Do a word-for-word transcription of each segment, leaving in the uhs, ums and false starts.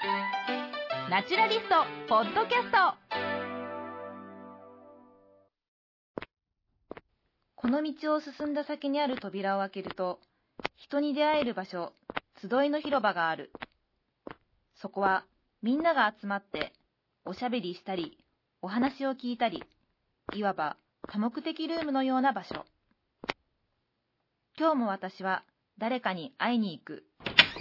ナチュラリストポッドキャスト。この道を進んだ先にある扉を開けると、人に出会える場所、集いの広場がある。そこはみんなが集まっておしゃべりしたり、お話を聞いたり、いわば多目的ルームのような場所。今日も私は誰かに会いに行く。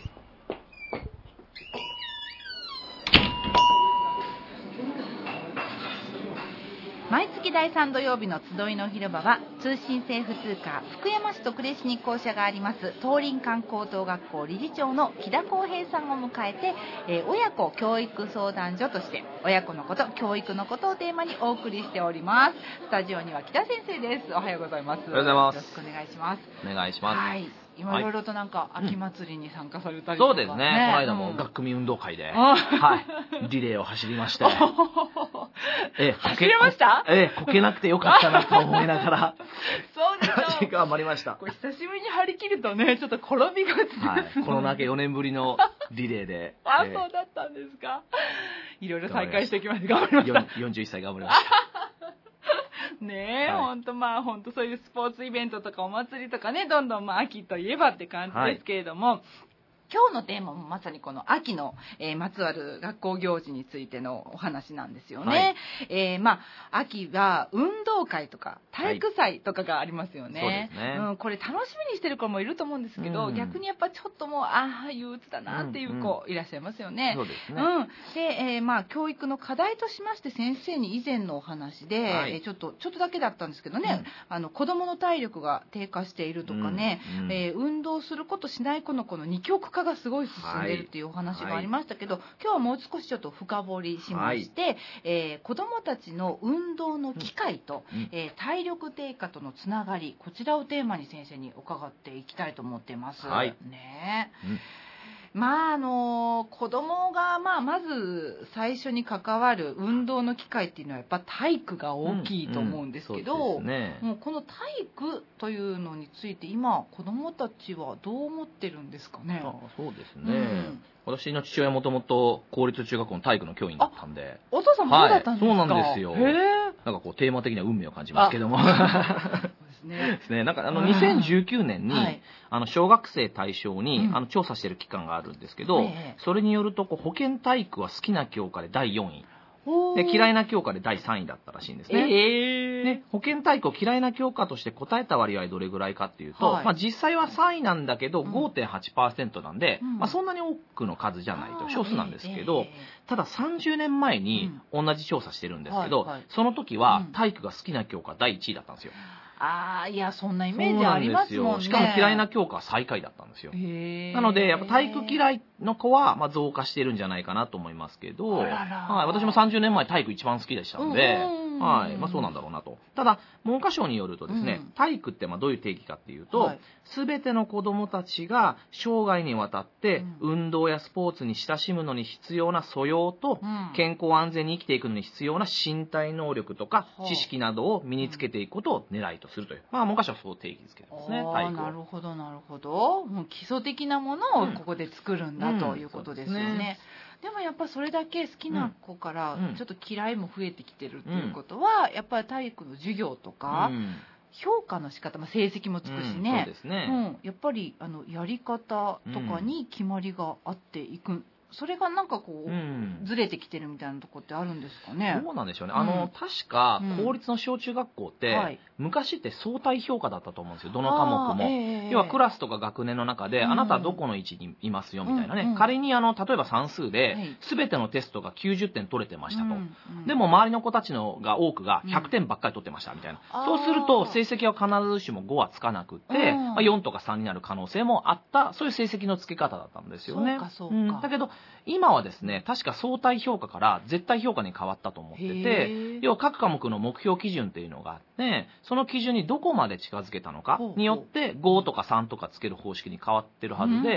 毎月だいさん土曜日の集いの広場は、通信制普通科福山市と呉市に校舎があります東林間高等学校理事長の木田康平さんを迎えて、えー、親子教育相談所として親子のこと、教育のことをテーマにお送りしております。スタジオには木田先生です。おはようございます。 おはようございます。 よろしくお願いします。 お願いします。 はい、今いろいろとなんか秋祭りに参加されたりとか、 そうですね、ね、この間も学組運動会で、うん、はい、リレーを走りましてえ走れました？ ええ、こけなくてよかったなと思いながらそうです頑張りました。 これ久しぶりに張り切るとね、ちょっと転びがちです、 はい、コロナ明けよねんぶりのリレーであ、えー、そうだったんですか。いろいろ再開してきました。頑張りました。 よんじゅういっさい頑張りましたねえ、はい、ほんとまあほんとそういうスポーツイベントとかお祭りとかね、どんどんまあ秋といえばって感じですけれども、はい、今日のテーマもまさにこの秋の、えー、まつわる学校行事についてのお話なんですよね。はい、えー、まあ秋は運動会とか体育祭とかがありますよね。はい、そうですね。うん、これ楽しみにしてる子もいると思うんですけど、うん、逆にやっぱちょっともうああ憂鬱だなっていう子いらっしゃいますよね。 そうですね。 うん。で、えー、まあ教育の課題としまして先生に以前のお話で、はい、えー、ちょっとちょっとだけだったんですけどね、うん、あの子どもの体力が低下しているとかね、うんうん、えー、運動することしない子のこの二極化がすごい進んでいるっていうお話がありましたけど、はい、今日はもう少しちょっと深掘りしまして、はい、えー、子どもたちの運動の機会と、うん、えー、体力低下とのつながり、こちらをテーマに先生に伺っていきたいと思っています。 はい、 ね、 うん、 まああの子供が、まあ、まず最初に関わる運動の機会っていうのはやっぱ体育が大きいと思うんですけど、 うんうん、ね、 もうこの体育というのについて今子供たちはどう思ってるんですかね。 あ、そうですね、うん、私の父親はもともと公立中学校の体育の教員だったんで。 お父さんもそうだったんですか。 はい、そうなんですよ。 へー、 なんかこうテーマ的な運命を感じますけどもですね、なんかあのにせんじゅうきゅうねんに、はい、あの小学生対象に、うん、あの調査してる機関があるんですけど、えー、それによるとこう保健体育は好きな教科でだいよんいで、嫌いな教科でだいさんいだったらしいんですね。 えー、 で保健体育を嫌いな教科として答えた割合どれぐらいかっていうと、はい、まあ、実際はさんいなんだけど ごてんはちパーセント なんで、うん、まあ、そんなに多くの数じゃないと、少数なんですけど、えー、たださんじゅうねんまえに同じ調査してるんですけど、うん、はいはい、その時は体育が好きな教科だいいちいだったんですよ。 ああ、いや、そんなイメージありますもんね。 しかも嫌いな教科は最下位だったんですよ。なので、やっぱ体育嫌いの子は、まあ、増加してるんじゃないかなと思いますけど、 あらら、 はい、私もさんじゅうねんまえ体育一番好きでしたんで、はい、まあ、そうなんだろうなと。ただ、文科省によるとですね、うん、体育ってまあどういう定義かっていうと、すべ、はい、ての子どもたちが生涯にわたって運動やスポーツに親しむのに必要な素養と、うん、健康安全に生きていくのに必要な身体能力とか知識などを身につけていくことを狙いとするという、まあ、文科省はそう定義ですけどですね、体育を。 なるほどなるほど。もう基礎的なものをここで作るんだ、うん、ということですよね。うん、ね。でもやっぱそれだけ好きな子からちょっと嫌いも増えてきてるっていうことは、やっぱり体育の授業とか、うん、評価の仕方、まあ、成績もつくしね、 うん、そうですね、 うん、やっぱりあのやり方とかに決まりがあっていく、それがなんかこう、うん、ずれてきてるみたいなとこってあるんですかね。 どうなんでしょうね。あの、うん、確か公立の小中学校って、うん、昔って相対評価だったと思うんですよ、どの科目も。えー、要はクラスとか学年の中で、うん、あなたはどこの位置にいますよみたいなね、うんうん、仮にあの例えば算数で、はい、全てのテストがきゅうじゅってん取れてましたと、うんうん、でも周りの子たちのが多くがひゃくてんばっかり取ってましたみたいな、うん、そうすると成績は必ずしもごはつかなくって、まあ、よんとかさんになる可能性もあった、そういう成績の付け方だったんですよね。 そうかそうか、うん、 だけど今はですね、確か相対評価から絶対評価に変わったと思ってて、要は各科目の目標基準っていうのがあって、その基準にどこまで近づけたのかによってごとかさんとかつける方式に変わってるはずで、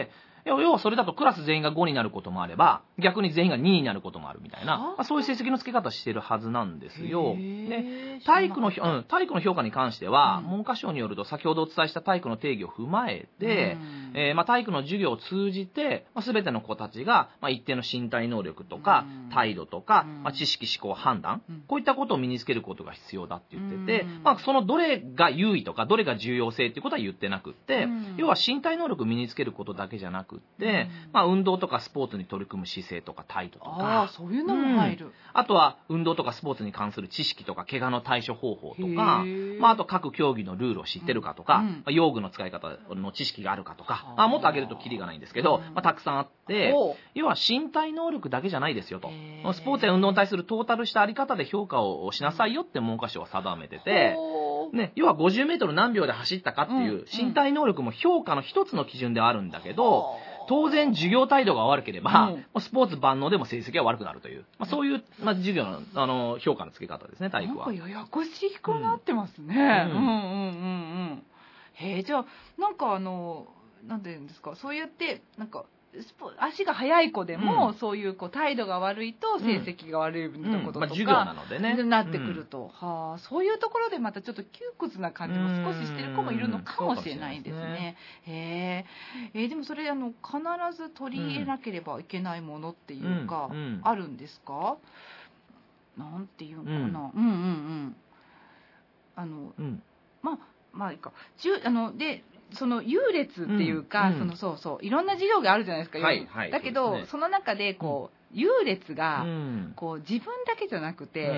要はそれだとクラス全員がごになることもあれば、逆に全員がにになることもあるみたいな、まあ、そういう成績の付け方してるはずなんですよ。で、体育の、うん、体育の評価に関しては、うん、文科省によると先ほどお伝えした体育の定義を踏まえて、うんえーまあ、体育の授業を通じて、まあ、全ての子たちが、まあ、一定の身体能力とか、うん、態度とか、まあ、知識思考判断、うん、こういったことを身につけることが必要だって言ってて、うんまあ、そのどれが優位とかどれが重要性っていうことは言ってなくって、うん、要は身体能力を身につけることだけじゃなくって、うんまあ、運動とかスポーツに取り組む姿勢とか態度とか、 あそういうのも入る、 うん、あとは運動とかスポーツに関する知識とか怪我の対処方法とか、まあ、あと各競技のルールを知ってるかとか、うんまあ、用具の使い方の知識があるかとか、まあ、もっと挙げるとキリがないんですけど、まあ、たくさんあって、要は身体能力だけじゃないですよと、スポーツや運動に対するトータルしたあり方で評価をしなさいよって文科省は定めてて、ね、要はごじゅうメートル何秒で走ったかっていう身体能力も評価の一つの基準ではあるんだけど、当然授業態度が悪ければ、うん、スポーツ万能でも成績は悪くなるという、まあ、そういう、まあ、授業の、あの評価の付け方ですね、体育は。 なんかややこしくなってますね。うん、うんうんうんうんへえ、じゃあなんかあのなんていうんですか、そうやってなんか足が速い子でも、うん、そういうこう態度が悪いと成績が悪いこととか、うんうんまあ、 授業なのでねなってくると、うん、はあ、そういうところでまたちょっと窮屈な感じも少ししてる子もいるのかもしれないですね。へええー、でもそれあの必ず取り入れなければいけないものっていうか、うんうん、あるんですか？なんていうのかな、うん、うんうんうんあの、うん、まあまあいいかあのでその優劣っていうか、うん、そのそうそういろんな授業があるじゃないですか、 はいはい、 だけど そ,、ね、その中でこう、うん、優劣が、 うん、 こう自分だけじゃなくて、 うん、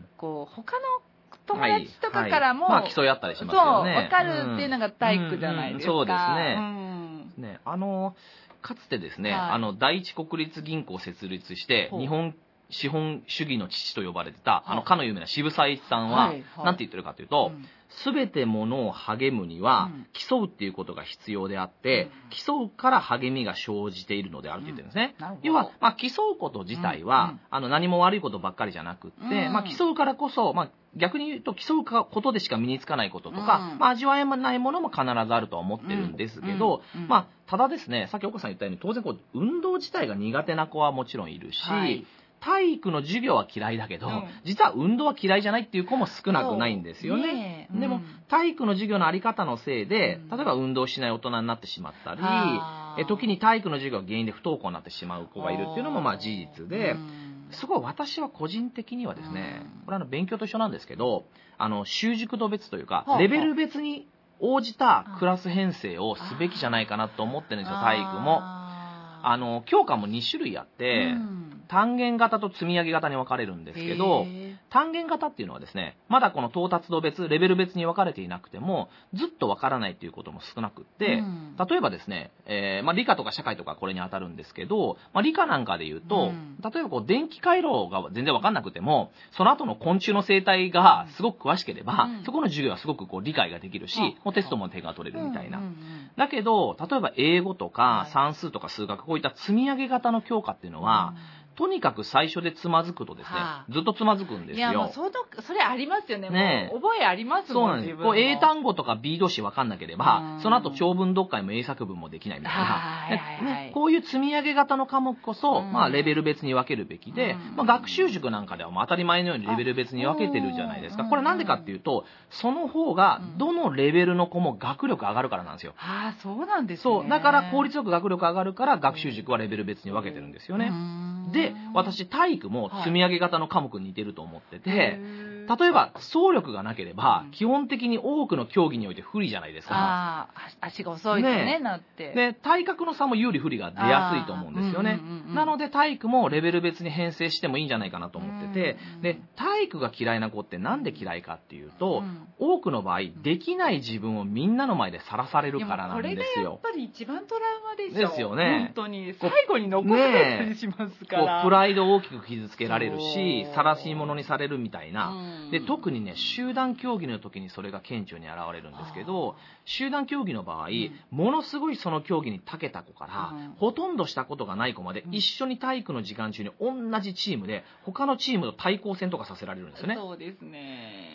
こう他の友達とかからも、 はいはい、まあ競い合ったりしますよね。 そう分かるっていうのが体育じゃないですか。 うんうんうん、そうですね。うん、ねあのかつてですね、はい、あの第一国立銀行を設立して日本資本主義の父と呼ばれてた、あのかの有名な渋沢栄一さんは、はいはい、なんて言ってるかというと、すべ、うん、てものを励むには、うん、競うっていうことが必要であって、うん、競うから励みが生じているのであるって言ってるんですね。うん、要は、まあ、競うこと自体は、うん、あの何も悪いことばっかりじゃなくって、うんまあ、競うからこそ、まあ、逆に言うと競うことでしか身につかないこととか、うんまあ、味わえないものも必ずあるとは思ってるんですけど、うんうん、まあ、ただですね、さっき岡さん言ったように当然こう運動自体が苦手な子はもちろんいるし、はい体育の授業は嫌いだけど、うん、実は運動は嫌いじゃないっていう子も少なくないんですよね。ねうん、でも体育の授業のあり方のせいで、例えば運動しない大人になってしまったり、うん、え時に体育の授業が原因で不登校になってしまう子がいるっていうのもまあ事実で、うん、すごい私は個人的にはですね、これは勉強と一緒なんですけど、あの習熟度別というか、レベル別に応じたクラス編成をすべきじゃないかなと思ってるんですよ、体育も。あの教科もに種類あって、うん、単元型と積み上げ型に分かれるんですけど、単元型っていうのはですね、まだこの到達度別レベル別に分かれていなくてもずっと分からないっていうことも少なくって、うん、例えばですね、えーまあ、理科とか社会とかこれに当たるんですけど、まあ、理科なんかで言うと、うん、例えばこう電気回路が全然分かんなくてもその後の昆虫の生態がすごく詳しければ、うん、そこの授業はすごくこう理解ができるし、もうテストも手が取れるみたいな、うんうんうん、だけど例えば英語とか算数とか数学、こういった積み上げ型の教科っていうのは、うんとにかく最初でつまずくとですね、はあ、ずっとつまずくんですよ。 いやもうそのそれありますよね。ねもう覚えありますもん。そうなんです。 こう英単語とか B 動詞分かんなければ、その後長文読解も英作文もできないみたいな、はいはいはいね、こういう積み上げ型の科目こそ、まあ、レベル別に分けるべきで、まあ、学習塾なんかではもう当たり前のようにレベル別に分けてるじゃないですか。これなんでかっていうと、その方がどのレベルの子も学力上がるからなんですよ。 ああ、そうなんですね。 そうだから効率よく学力上がるから学習塾はレベル別に分けてるんですよね。で、私体育も積み上げ型の科目に似てると思ってて、はい、例えば走力がなければ基本的に多くの競技において不利じゃないですか。 あ足が遅いと ね, ねなってで体格の差も有利不利が出やすいと思うんですよね、うんうんうん、なので体育もレベル別に編成してもいいんじゃないかなと思ってて、うんうん、で体育が嫌いな子ってなんで嫌いかっていうと、うん、多くの場合できない自分をみんなの前でさらされるからなんですよ。 これがやっぱり一番トラウマでしょ。 ですよね。 本当に最後に残ったりしますから、 ね、プライドを大きく傷つけられるし晒し者にされるみたいな、うん、で特にね集団競技の時にそれが顕著に現れるんですけど、集団競技の場合、うん、ものすごいその競技に長けた子から、うん、ほとんどしたことがない子まで、うん、一緒に体育の時間中に同じチームで他のチームと対抗戦とかさせられるんですよね。 そうですね。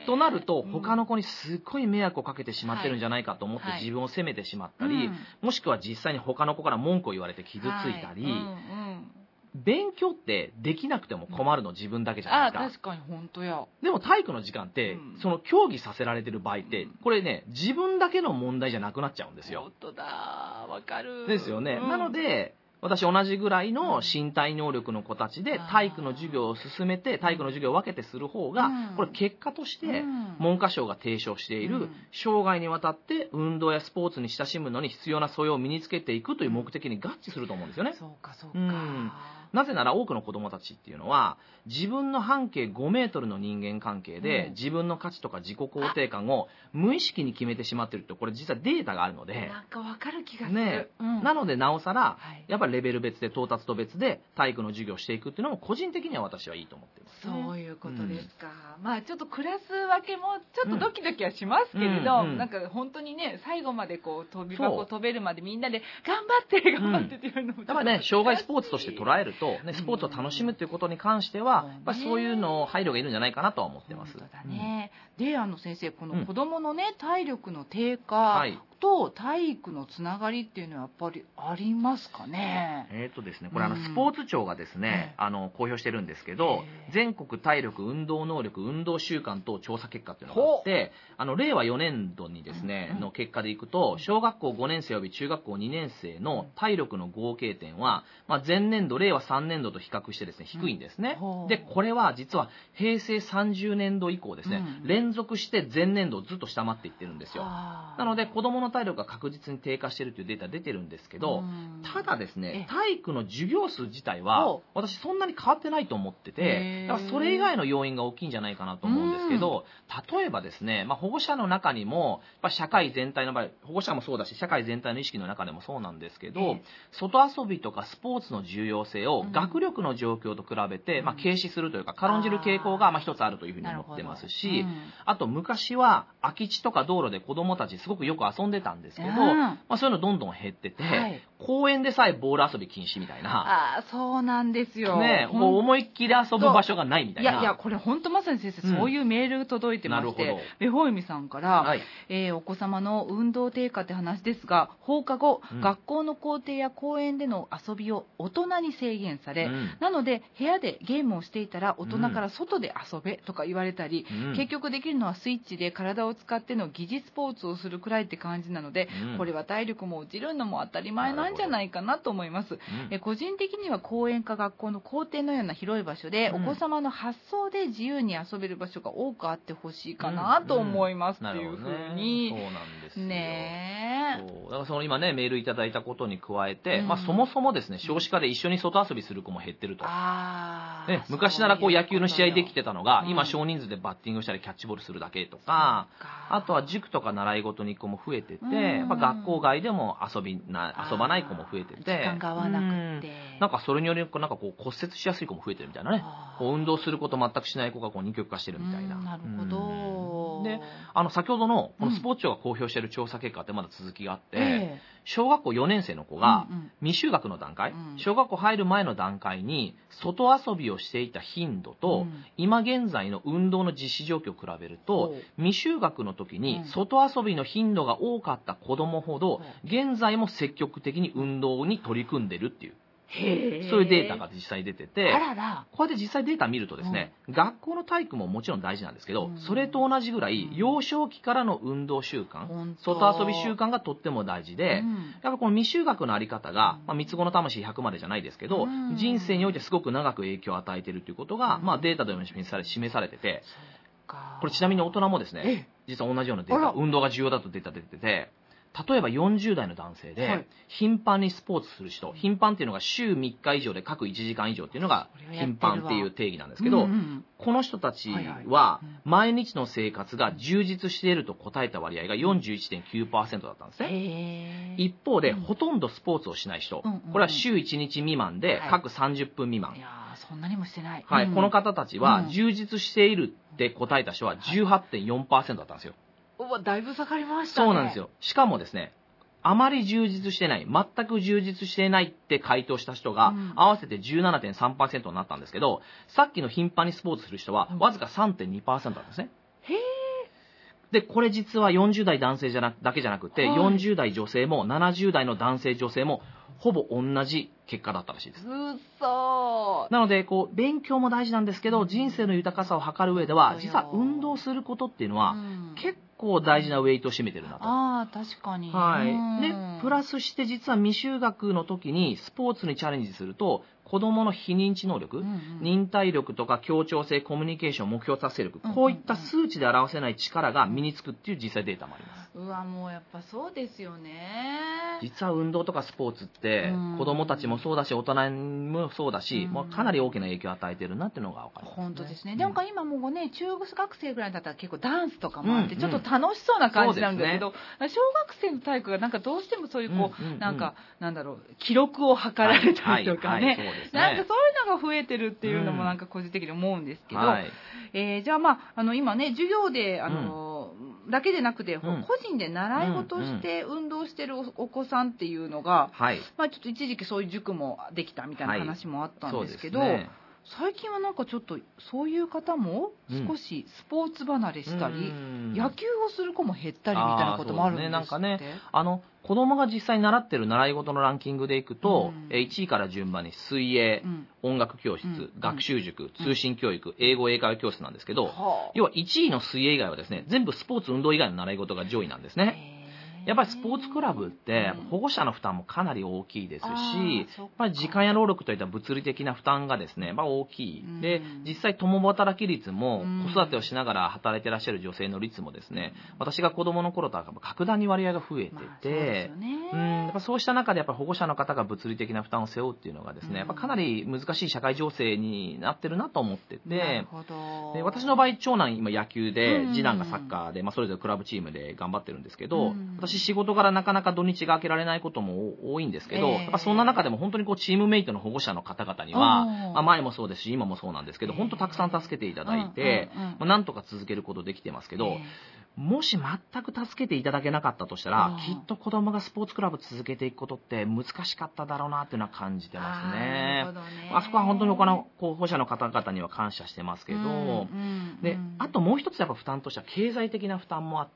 となると、他の子にすっごい迷惑をかけてしまってるんじゃないかと思って自分を責めてしまったり、はい、もしくは実際に他の子から文句を言われて傷ついたり、はい、うんうん、勉強ってできなくても困るの自分だけじゃないですか。 あ、確かに本当や。 でも体育の時間って、うん、その競技させられてる場合って、うん、これね、自分だけの問題じゃなくなっちゃうんですよ。 本当だ、わかる。 ですよね。うん、なので、私同じぐらいの身体能力の子たちで体育の授業を進めて体育の授業を分けてする方が、これ結果として文科省が提唱している生涯にわたって運動やスポーツに親しむのに必要な素養を身につけていくという目的に合致すると思うんですよね。 そうかそうか。うん、 なぜなら多くの子どもたちっていうのは自分の半径ごメートルの人間関係で自分の価値とか自己肯定感を無意識に決めてしまっているって、これ実はデータがあるので、 なんかわかる気がする、 ね、うん、なのでなおさらやっぱりレベル別で到達度別で体育の授業をしていくっていうのも個人的には私はいいと思ってます、 ね、そういうことですか、うん、まあちょっとクラス分けもちょっとドキドキはしますけれど、うんうん、なんか本当にね最後までこう飛び箱飛べるまでみんなで頑張って頑張ってっていうのも、 うん、やっぱね障害スポーツとして捉えると、ね、スポーツを楽しむっていうことに関しては、うん、やっぱそういうの配慮がいるんじゃないかなとは思ってます。 本当だね、うん、であの先生この子どものね体力の低下、はいと体育のつながりっていうのはやっぱりありますかね。 えーとですね、これあのスポーツ庁がですね、うん、あの公表してるんですけど、全国体力運動能力運動習慣等調査結果っていうのがあって、あの令和よねんどにですね、うんうん、の結果でいくと小学校ごねん生および中学校にねん生の体力の合計点は、まあ、前年度令和さんねんどと比較してですね低いんですね、うん、でこれは実は平成さんじゅうねんど以降ですね、うん、連続して前年度をずっと下回っていってるんですよ。なので子どもの体力が確実に低下しているというデータ出てるんですけど、ただですね体育の授業数自体は私そんなに変わってないと思ってて、やっぱそれ以外の要因が大きいんじゃないかなと思うんですけど、例えばですね、まあ、保護者の中にもやっぱ社会全体の場合保護者もそうだし社会全体の意識の中でもそうなんですけど、外遊びとかスポーツの重要性を学力の状況と比べて、まあ、軽視するというか軽んじる傾向がまあ一つあるというふうに思ってますし、あと昔は空き地とか道路で子どもたちすごくよく遊んでたんですけど、まあ、そういうのどんどん減ってて、はい、公園でさえボール遊び禁止みたいな。 あ、そうなんですよ、 ね、もう思いっきり遊ぶ場所がないみたいな。 いやいやこれ本当まさに先生、うん、そういうメール届いてまして、ベホイミさんから、はい、えー、お子様の運動低下って話ですが放課後、うん、学校の校庭や公園での遊びを大人に制限され、うん、なので部屋でゲームをしていたら大人から外で遊べとか言われたり、うん、結局できるのはスイッチで体を使っての疑似スポーツをするくらいって感じなので、うん、これは体力も落ちるのも当たり前なんじゃないかなと思います、うん、え個人的には公園か学校の校庭のような広い場所で、うん、お子様の発想で自由に遊べる場所が多くあってほしいかなと思います、うんうん、っていうふうに、 そうなんですよね。 そうだからその今ねメールいただいたことに加えて、うん、まあ、そもそもですね少子化で一緒に外遊びする子も減ってると、あ、ね、昔ならこう野球の試合できてたのが、うん、今少人数でバッティングしたりキャッチボールするだけとか、あとは塾とか習い事に行く子も増えてて、うん、やっぱ学校外でも遊びな遊ばない子も増えてて、 時間が合わなくて、 なんかそれによりなんかこう骨折しやすい子も増えてるみたいなね、こう運動すること全くしない子がこう二極化してるみたいな。 なるほど。 で、あの先ほどのこのスポーツ庁が公表している調査結果ってまだ続きがあって、うん、小学校よねん生の子が未就学の段階、うん、小学校入る前の段階に外遊びをしていた頻度と、うん、今現在の運動の実施状況を比べると、未就学の時に外遊びの頻度が多かった子どもほど現在も積極的に運動に取り組んでるっていう、へそういうデータが実際出てて、 あらら、 こうやって実際データ見るとですね、うん、学校の体育ももちろん大事なんですけど、うん、それと同じぐらい、うん、幼少期からの運動習慣、うん、外遊び習慣がとっても大事で、うん、やっぱこの未就学のあり方が、まあ、三つ子の魂ひゃくまでじゃないですけど、うん、人生においてすごく長く影響を与えているということが、うん、まあ、データでも示され、示されてて、これちなみに大人もですね、実は同じようなデータ、運動が重要だとデータ出てて、例えばよんじゅう代の男性で頻繁にスポーツする人、はい、頻繁っていうのが週みっか以上で各いちじかん以上っていうのが頻繁っていう定義なんですけど、うんうん、この人たちは毎日の生活が充実していると答えた割合が よんじゅういってんきゅうパーセント だったんですね。一方で、うん、ほとんどスポーツをしない人、うんうん、これは週いちにち未満で各さんじゅっぷん未満、はい、 いやそんなにもしてない、 はい、うん、この方たちは充実しているって答えた人は じゅうはちてんよんパーセント だったんですよ。 だいぶ下がりましたね。 そうなんですよ。しかもですね、あまり充実してない、全く充実していないって回答した人が合わせて じゅうななてんさんパーセント になったんですけど、さっきの頻繁にスポーツする人はわずか さんてんにパーセント なんですね。 へー。 で、これ実はよんじゅう代男性じゃなだけじゃなくて、はい、よんじゅう代女性もななじゅう代の男性女性もほぼ同じ結果だったらしいです。 うそなので、こう、勉強も大事なんですけど、人生の豊かさを測る上では、実は運動することっていうのは、うん、結構大事なウェイトを占めてるなと。 ああ、確かに。 はい。で、プラスして実は未就学の時にスポーツにチャレンジすると、子供の非認知能力、うんうん、忍耐力とか協調性、コミュニケーション、目標達成力、こういった数値で表せない力が身につくっていう実際データもあります。 うわ、もうやっぱそうですよね。 実は運動とかスポーツって、子供たちもそうだし、大人もそうだし、もうかなり大きな影響を与えてるなっていうのが分かります、ね。 本当ですね。でも今もうね、中学生ぐらいだったら結構ダンスとかもあって、うんうん、ちょっと楽しそうな感じなんだけど、ね、小学生の体育がなんかどうしてもそういうこう、うんうんうん、なんか、なんだろう、記録を測られたりとかね、はいはいはい、そうですね、なんかそういうのが増えてるっていうのもなんか個人的に思うんですけど、うん、はい、えー、じゃあまあ、あの今ね、授業で、あの、うん、だけでなくて、うん、個人で習い事して運動してるお子さんっていうのが、はい、まあちょっと一時期そういう塾もできたみたいな話もあったんですけど、はい、そうですね、最近はなんかちょっとそういう方も少しスポーツ離れしたり、うん、野球をする子も減ったりみたいなこともあるんですって。 なんかね、あの子供が実際に習ってる習い事のランキングでいくと、うん、いちいから順番に水泳、うん、音楽教室、うん、学習塾、通信教育、英語英会話教室なんですけど、うん、要はいちいの水泳以外はですね、全部スポーツ運動以外の習い事が上位なんですね。やっぱりスポーツクラブって保護者の負担もかなり大きいですし、やっぱり時間や労力といった物理的な負担がですね、まあ、大きい。で、実際共働き率も子育てをしながら働いてらっしゃる女性の率もですね、私が子供の頃とは格段に割合が増えてて、うん、やっぱそうした中でやっぱ保護者の方が物理的な負担を背負うっていうのがですね、やっぱかなり難しい社会情勢になってるなと思ってて、で私の場合長男今野球で、次男がサッカーで、まあ、それぞれクラブチームで頑張ってるんですけど、私仕事柄なかなか土日が開けられないことも多いんですけど、えー、やっぱそんな中でも本当にこうチームメイトの保護者の方々には、まあ、前もそうですし今もそうなんですけど、本当たくさん助けていただいて、まあ、なんとか続けることできてますけど、えー、もし全く助けていただけなかったとしたら、きっと子供がスポーツクラブ続けていくことって難しかっただろうなっていうのは感じてますね。あ、ね、あそこは本当に他の保護者の方々には感謝してますけど、うんうん、であともう一つやっぱ負担としては経済的な負担もあって、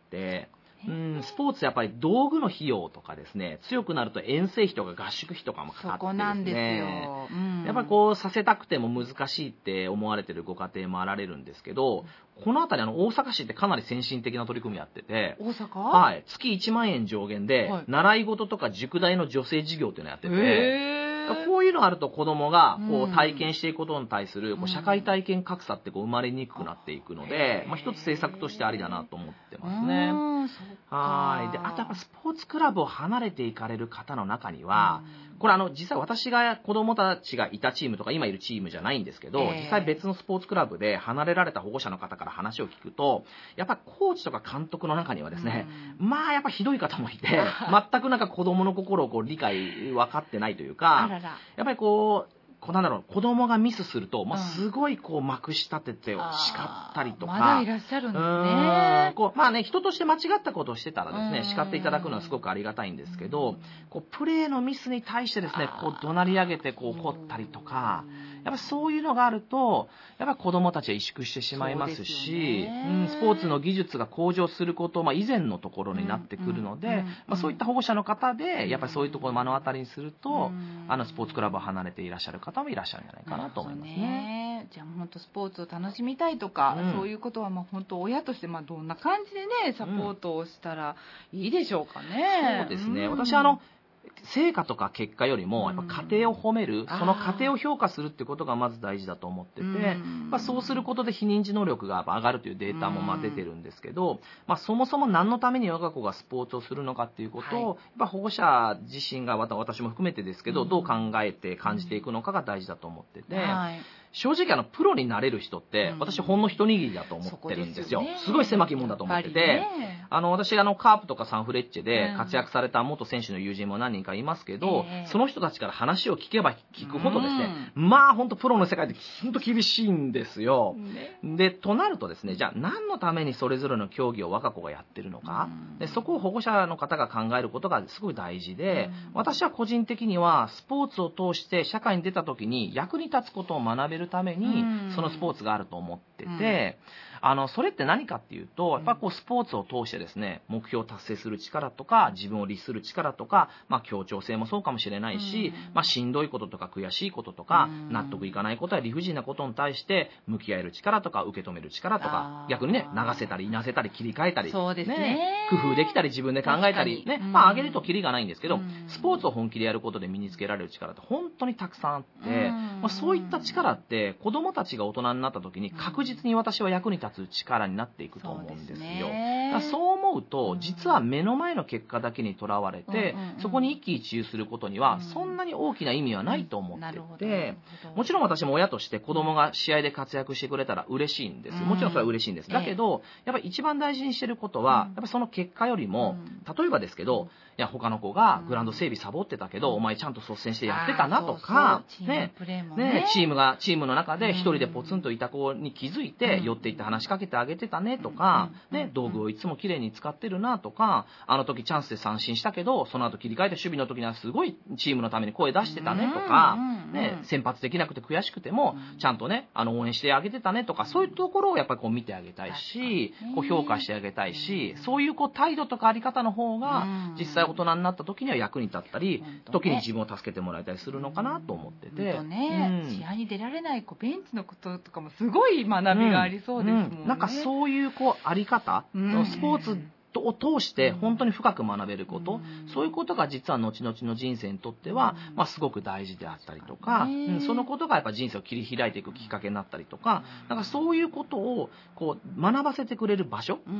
うん、スポーツやっぱり道具の費用とかですね、強くなると遠征費とか合宿費とかもかかってですね、そこなんですよ、うん、やっぱりこうさせたくても難しいって思われてるご家庭もあられるんですけど、このあたりあの大阪市ってかなり先進的な取り組みやってて、 大阪、 はい、月いちまんえん上限で、はい、習い事とか塾代の助成事業っていうのをやってて、えーこういうのあると子供がこう体験していくことに対するこう社会体験格差ってこう生まれにくくなっていくので、まあ、一つ政策としてありだなと思ってますね。はい。で、あとやっぱスポーツクラブを離れていかれる方の中には、これあの実際私が子供たちがいたチームとか今いるチームじゃないんですけど、実際別のスポーツクラブで離れられた保護者の方から話を聞くと、やっぱコーチとか監督の中にはですね、まあやっぱひどい方もいて、全くなんか子供の心をこう理解分かってないというか、やっぱりこうこうなんだろう、子供がミスすると、まあ、すごいこうまくし立てて叱ったりとか、 まだいらっしゃるんですね。 こうまあね、人として間違ったことをしてたらですね、叱っていただくのはすごくありがたいんですけど、こうプレーのミスに対してですね、こう怒鳴り上げてこう怒ったりとか、やっぱそういうのがあると、やっぱ子供たちは萎縮してしまいますし、うん、スポーツの技術が向上すること、まあ、以前のところになってくるので、まあ、そういった保護者の方で、やっぱりそういうところを目の当たりにすると、あのスポーツクラブを離れていらっしゃる方もいらっしゃるんじゃないかなと思いますね。 ね、じゃあ本当スポーツを楽しみたいとか、うん、そういうことはまあ本当親としてまあどんな感じでねサポートをしたらいいでしょうかね。 うん、そうですね。うん、私あの成果とか結果よりもやっぱ家庭を褒める、うん、その家庭を評価するってことがまず大事だと思ってて、うん、まあ、そうすることで非認知能力が上がるというデータもまあ出てるんですけど、まあ、そもそも何のために我が子がスポーツをするのかっていうことを、はい、やっぱ保護者自身が私も含めてですけど、うん、どう考えて感じていくのかが大事だと思ってて、はい、正直あのプロになれる人って、うん、私ほんの一握りだと思ってるんですよ。す, すごい狭きもんだと思ってて、ね、あの私あのカープとかサンフレッチェで活躍された元選手の友人も何人かいますけど、うん、その人たちから話を聞けば聞くほどですね、うん、まあ本当プロの世界って本当厳しいんですよ。ね、でとなるとですね、じゃあ何のためにそれぞれの競技を我が子がやってるのか、うん、でそこを保護者の方が考えることがすごい大事で、うん、私は個人的にはスポーツを通して社会に出た時に役に立つことを学べるために、うん、そのスポーツがあると思ってて、 あのそれって何かっていうと、やっぱこうスポーツを通してですね、目標を達成する力とか自分を律する力とか、まあ、協調性もそうかもしれないし、まあ、しんどいこととか悔しいこととか、納得いかないことや理不尽なことに対して向き合える力とか受け止める力とか、逆にね流せたりいなせたり切り替えたり、 そうですね、 工夫できたり自分で考えたりね、まあ上げるとキリがないんですけど、スポーツを本気でやることで身につけられる力って本当にたくさんあって、まあ、そういった力って子どもたちが大人になった時に確実に私は役に立つ力になっていくと思うんですよ。だからそう思うと実は目の前の結果だけにとらわれて、そこに一喜一憂することにはそんなに大きな意味はないと思っていて、もちろん私も親として子供が試合で活躍してくれたら嬉しいんです。もちろんそれは嬉しいんです。だけどやっぱり一番大事にしてることはやっぱりその結果よりも、例えばですけど、いや他の子がグラウンド整備サボってたけど、お前ちゃんと率先してやってたなとか、ね、ね、チームがチームの中で一人でポツンといた子に気づいて寄っていって話しかけてあげてたねとか、ね、道具をいつもきれいに使ってるなとか、あの時チャンスで三振したけどその後切り替えて守備の時にはすごいチームのために声出してたねとか、ね、先発できなくて悔しくてもちゃんとねあの応援してあげてたねとか、そういうところをやっぱりこう見てあげたいし、こう評価してあげたいし、そういうこう態度とかあり方の方が実際大人になった時には役に立ったり、時に自分を助けてもらえたりするのかなと思ってて、 ね、うん、試合に出られない子ベンチのこととかもすごい学びがありそうですもんね。 うんうん、なんかそういうこうあり方、うん、スポーツを通して本当に深く学べること、うん、そういうことが実は後々の人生にとっては、うん、まあ、すごく大事であったりとか、うん、そのことがやっぱ人生を切り開いていくきっかけになったりとか、なんかそういうことをこう学ばせてくれる場所、うん、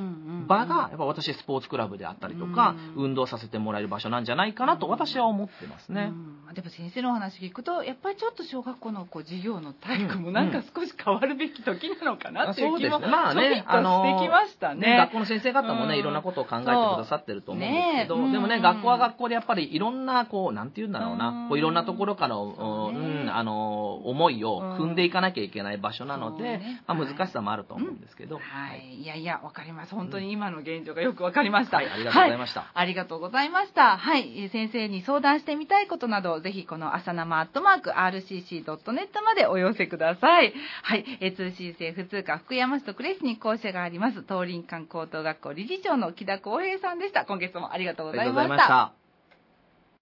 場がやっぱ私スポーツクラブであったりとか、うん、運動させてもらえる場所なんじゃないかなと私は思ってますね。 うん、でも先生のお話聞くとやっぱりちょっと小学校のこう授業の体育もなんか少し変わるべき時なのかなっていう気も、うん、まあね、あのしてきましたね。 学校の先生方もね、いろんなことを考えてくださってると思うんですけど、ね、でもね、学校は学校でやっぱりいろんなこうなんていうんだろうな、こういろんなところからの、ね、うん、あの思いを組んでいかなきゃいけない場所なので、ね、まあ、難しさもあると思うんですけど、 うん、はい、いやいやわかります。本当に今の現状がよくわかりました。 はい、ありがとうございました。 はい、ありがとうございました。はい、先生に相談してみたいことなどぜひこの朝生アットマーク アールシーシードットネット までお寄せください。はい、え通信制普通科福山市と呉市に校舎があります東林館高等学校理事長の木田光平さんでした。今月もありがとうございました。ありがとうございました。